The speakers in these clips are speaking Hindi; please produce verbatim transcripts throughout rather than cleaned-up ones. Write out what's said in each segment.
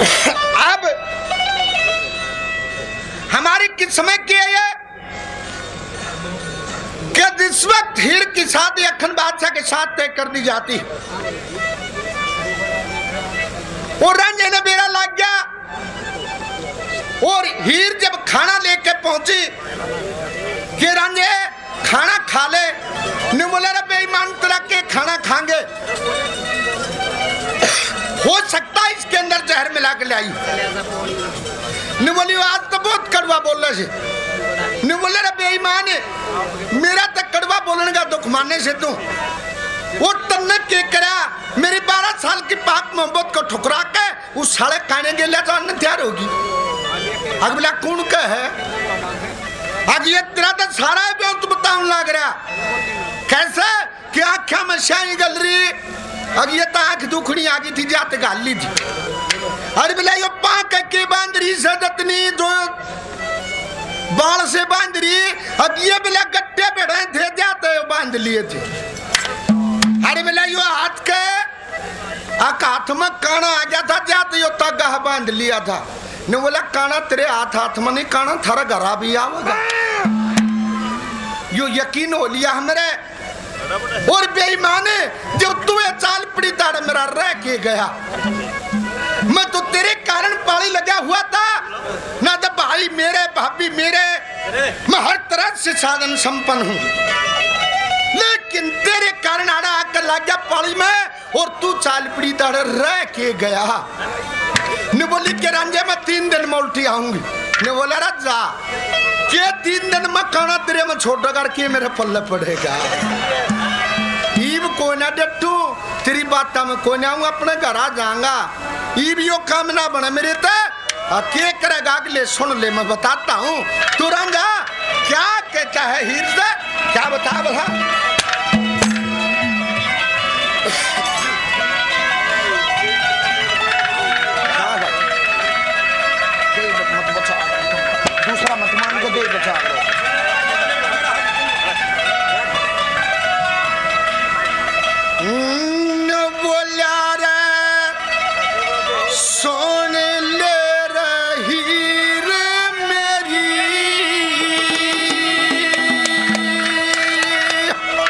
अब हमारी किस्मत की है कि जिस वक्त हीर की शादी अखन बादशाह के साथ तय कर दी जाती और रांझे ने बेड़ा लग गया और हीर जब खाना लेके पहुंची कि रांझे खाना खा ले, ने बोला रे बेईमान तरह के खाना खाएंगे, हो सकता है इसके अंदर जहर मिला के लाई। ने बोली आज तो बहुत कड़वा बोल रहे से। ने बोले रे बेईमान मेरा तो कड़वा बोलने का दुख मानने से तू वो तन्ने के करा मेरी बारह साल की पाक मोहब्बत को ठुकरा के उस साले खाने के लिए जानने तैयार होगी। अगला कौन का है आज ये तेरा तो सारा है तो बताऊं लग रहा कैसे कि आँखा में शाही गल रही अब ये तो आँख दुखनी आ गई थी जाते गाली थी। अरे बोला यो पाक के बांध रही सदतनी जो बाल से बांध रही अब ये बोला गट्टे बैठे थे जाते बांध लिए थे। अरे बोला यो हाथ के हाथ में काना आ गया था जाते यो तगा बांध लिया था। ने बोला काना तेरे हाथ हाथ में नहीं काना थारा घरा भी आवेगा। यो यकीन हो लिया हमरे और बेईमान जब तू चाल पड़ी ताड़ मेरा रह के गया। मैं तो तेरे कारण पाली लगा हुआ था ना तो भाई मेरे भाभी मेरे मैं हर तरह से साधन संपन्न हूँ, लेकिन तेरे कारण आड़ा आकर लग गया पाली में और तू चाल पड़ी ताड़ रह के गया। ने बोली के रांझे मैं तीन दिन में उल्टी आऊंगी। ने बोला राजा के तीन दिन में खाना तेरे में छोड़ कर के मेरे पल्ले पड़ेगा। ईब को ना डट्टू तेरी बात में को ना हूँ अपने घर आ जाऊंगा। ईब यो काम ना बने मेरे ते के करेगा अगले सुन ले मैं बताता हूँ। तू रांझा क्या कहता है हीर से क्या बता बता दूसरा मत मान को दे बचा लो। बोला रे सोन ले रही रे मेरी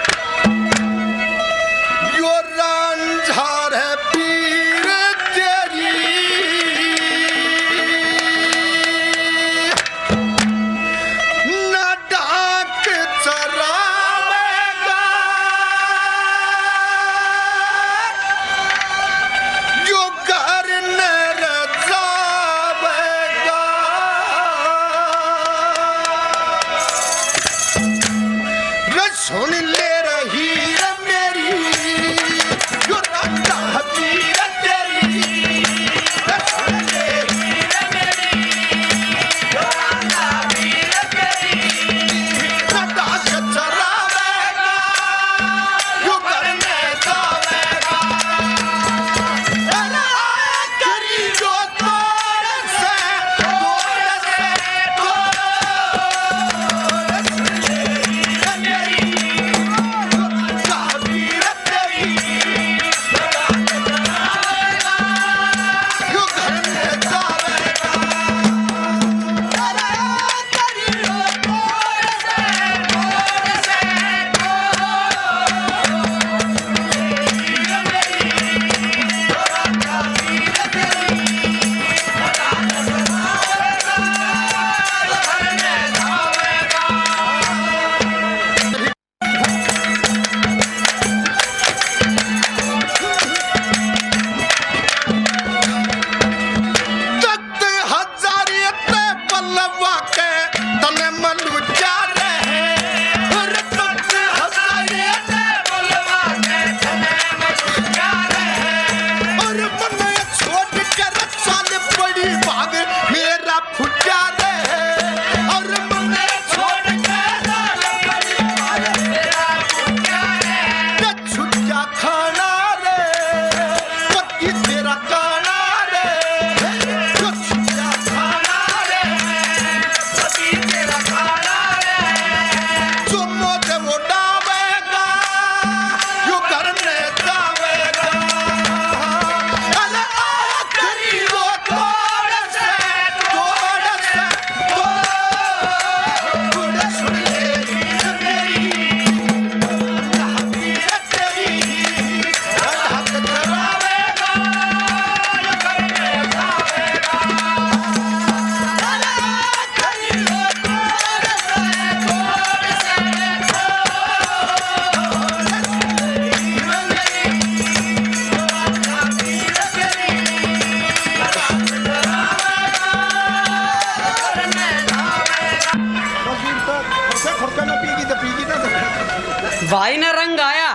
भाई ने रंग आया।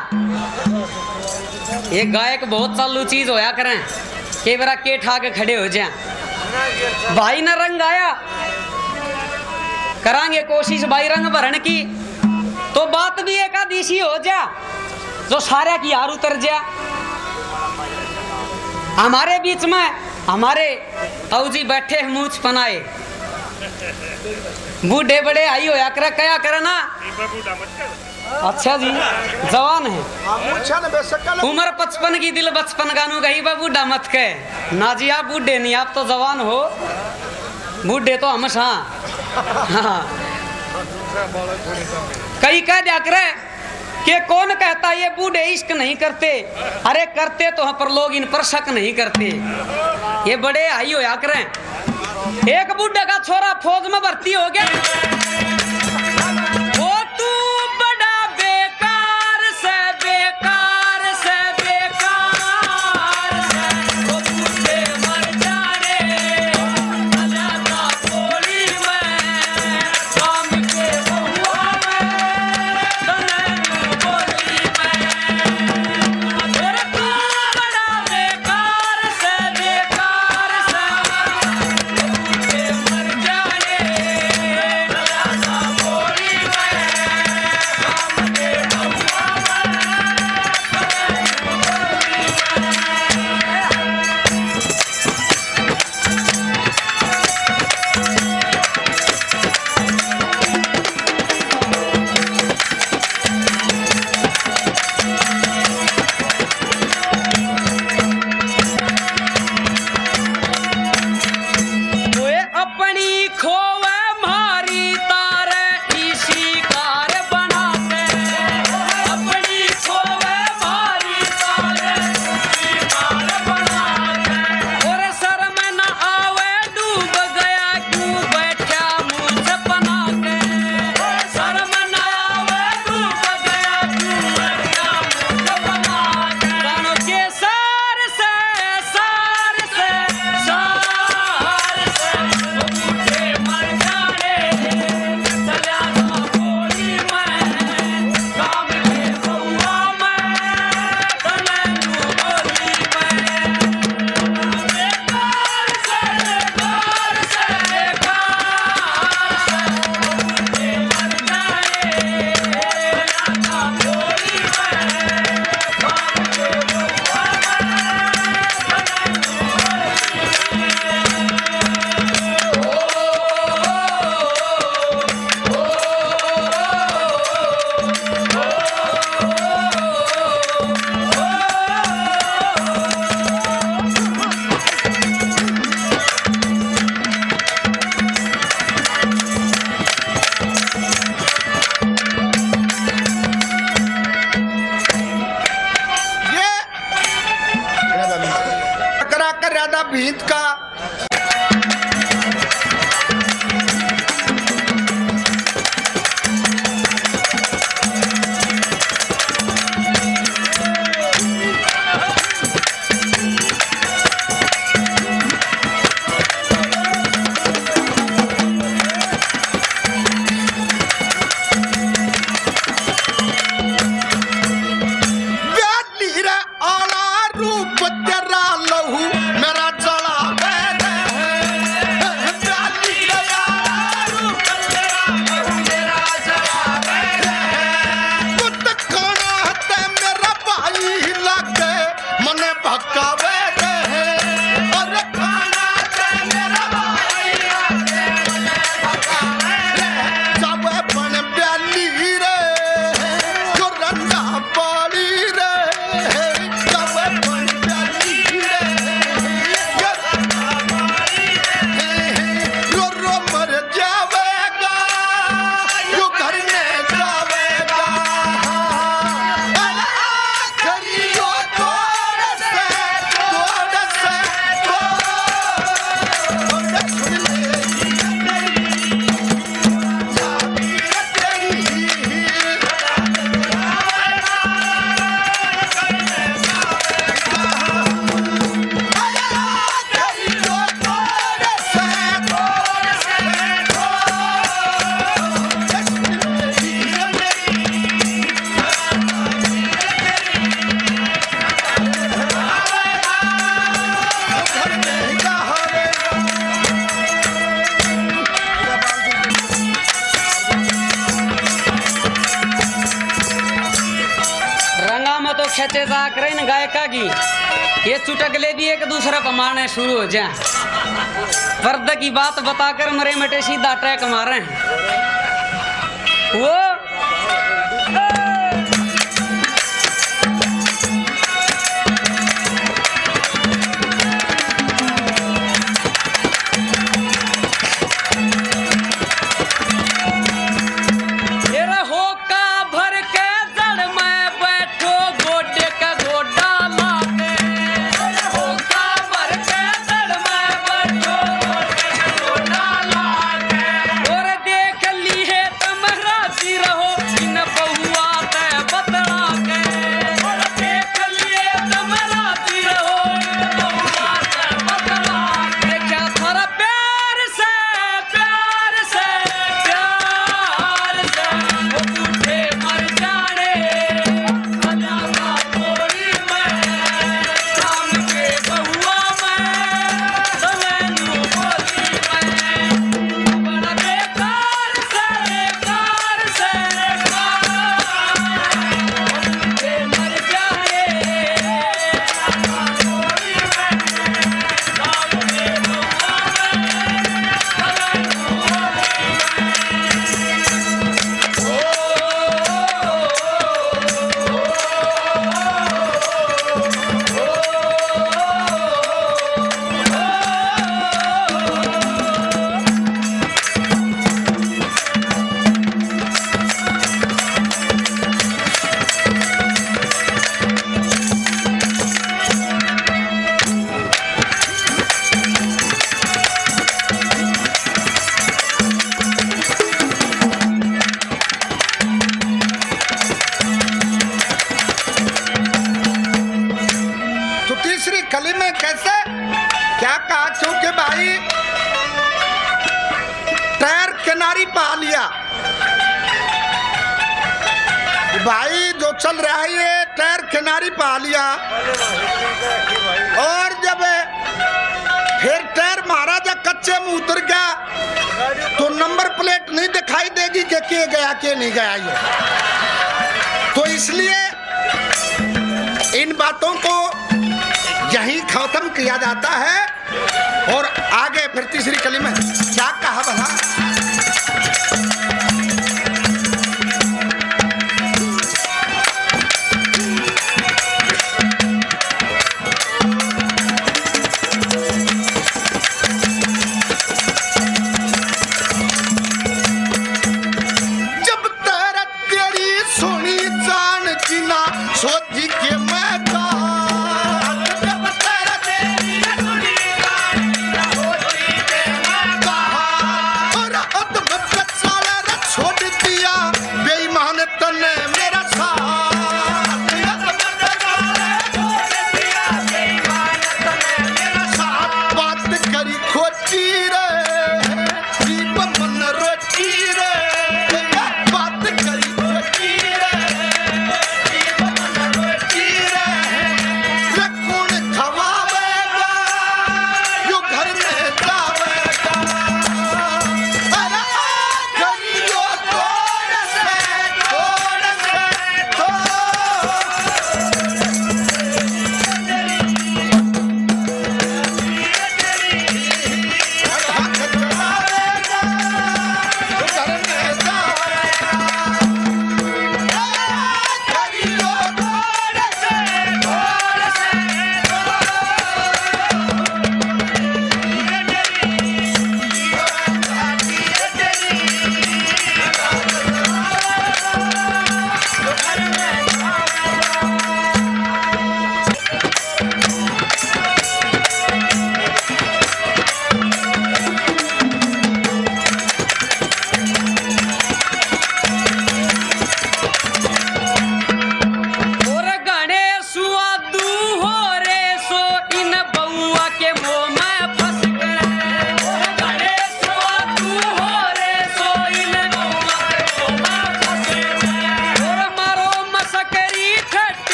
एक गायक बहुत चालू चीज होया करें के बरा के ठा के खड़े हो जाए। भाई ने रंग आया, करांगे कोशिश भाई रंग भरण की, तो बात भी एक आदिशी हो जा जो सारे की यार उतर जा। हमारे बीच में हमारे ताऊजी बैठे मूछ पनाए, बूढ़े बड़े आई होया करे क्या करे ना। अच्छा जी जवान है, उम्र पचपन की दिल बचपन गानू गई बूढ़ा मत के ना जी। आप बूढ़े नहीं, आप तो जवान हो, बूढ़े तो हम हाँ। कई कह दिया करे कि कौन कहता ये बूढ़े इश्क नहीं करते, अरे करते तो हम पर लोग इन पर शक नहीं करते। ये बड़े आई होया करें। एक बूढ़े का छोरा फौज में भर्ती हो गया, वो तू बड़ा बेकार से बेकार से बेकार से, वो बूढ़े मर जाने अलाका थोड़ी में काम के बहुआ में तने बोली में। और तू बड़ा बेकार से बेकार से, मर जाने अलाका थोड़ी भीत का रूप तेरा लहू मेरा चला छचे जाकर इन गायका की ये चुटकले भी एक दूसरे पर मारने शुरू हो जाए। पर्दे की बात बताकर मरे मटे सीधा अटैक मारे वो भाई जो चल रहा है ये टायर किनारी पा लिया और जब फिर टायर महाराजा कच्चे में उतर गया तो नंबर प्लेट नहीं दिखाई देगी कि के गया के नहीं गया ये। तो इसलिए इन बातों को यहीं खत्म किया जाता है और आगे फिर तीसरी कली में क्या कहा भला। Oh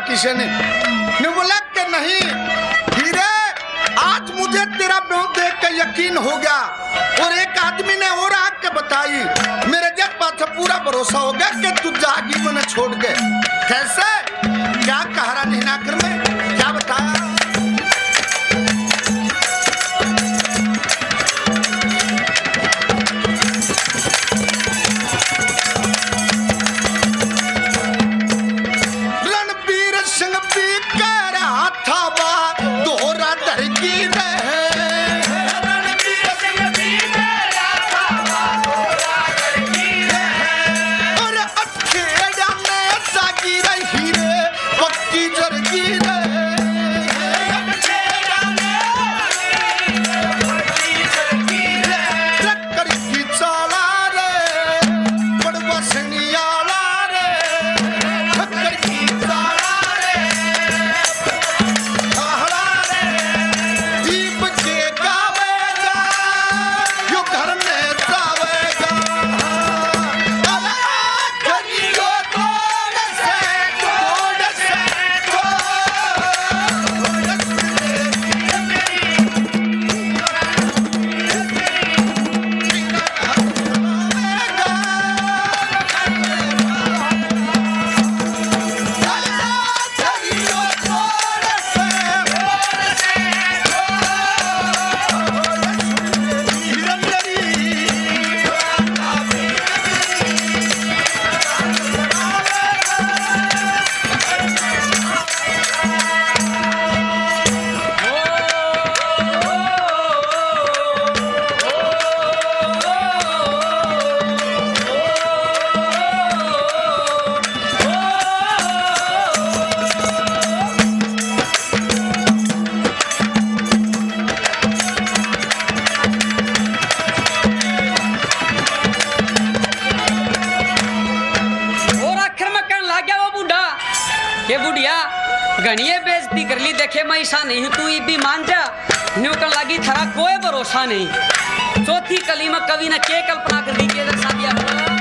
किसी ने ने बोला कि नहीं हीरे, आज मुझे तेरा ब्याह देख के यकीन हो गया और एक आदमी ने और आके बताई, मेरे जब पास पूरा भरोसा हो गया कि तू जागी मैंने छोड़ के। कैसे, क्या कह रहा नीनाकर में, क्या बताया? रणबीर सिंह भी कह रहा था बा दोहरा दरगी रहे, घनिए बेइज्जती कर ली, देखे मैं ऐसा नहीं तू भी मान जा, न्यू कर लगी थारा कोई भरोसा नहीं। चौथी कली में कवि ने के कल्पना कर दी कि शादी